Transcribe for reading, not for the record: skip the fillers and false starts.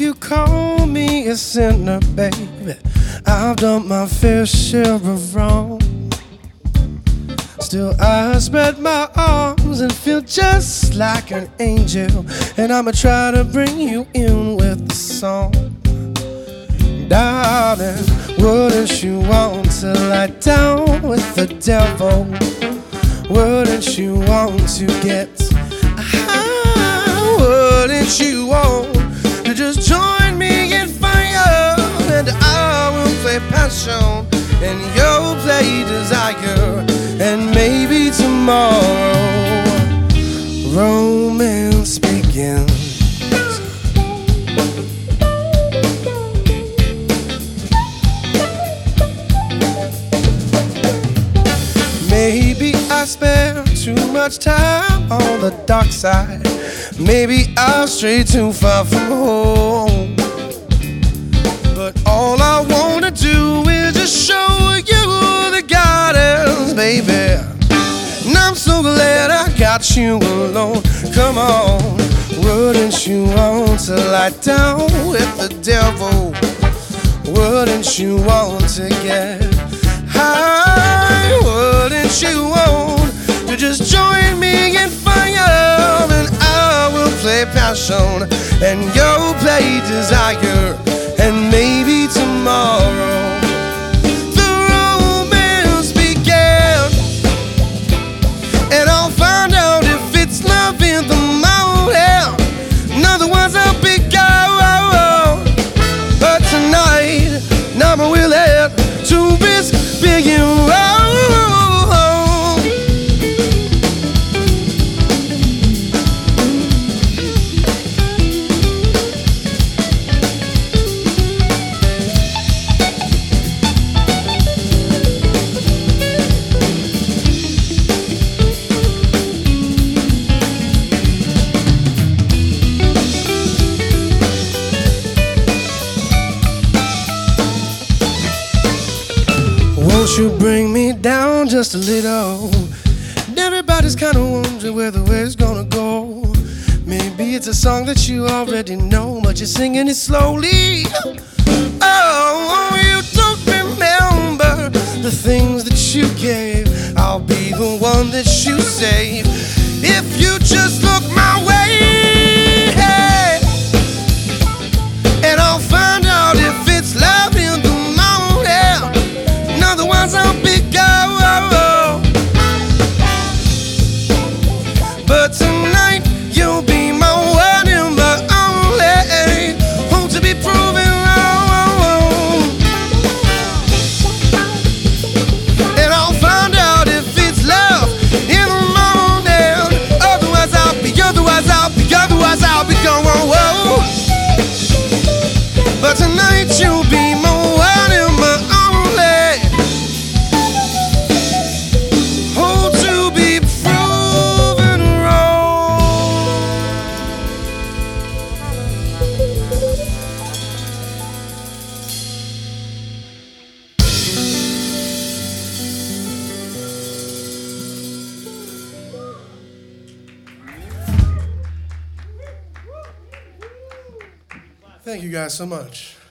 you call me a sinner, baby, I've done my fair share of wrong. Still I spread my arms and feel just like an angel, and I'ma try to bring you in with the song. Darling, wouldn't you want to lie down with the devil? Wouldn't you want to get high? Wouldn't you want to just join me in fire? And I will play passion and you'll play desire, and maybe tomorrow romance begins. Maybe I spend too much time on the dark side. Maybe I stray too far from home. But all I wanna do is just show you the gardens, baby. And I'm so glad I got you alone. Come on, wouldn't you want to lie down with the devil? Wouldn't you want to get high? Wouldn't you want to just join me in fire? And I will play passion and you'll play desire, and maybe tomorrow the romance begins, and I'll find out if it's love in the morning. In other words, I'll be gone. But tonight, now I'm willing to risk being wrong. Won't you bring me down just a little? And everybody's kinda wondering where the way's gonna go. Maybe it's a song that you already know, but you're singing it slowly. Oh, you don't remember the things that you gave. I'll be the one that you save if you just look my way. And I'll find out if it's love in the morning. Otherwise I'll be gone. But tonight you'll be my one and my only. Hope to be proven wrong. And I'll find out if it's love in the morning. Otherwise I'll be gone. Whoa. But tonight you'll be my one and my only. Thank you guys so much.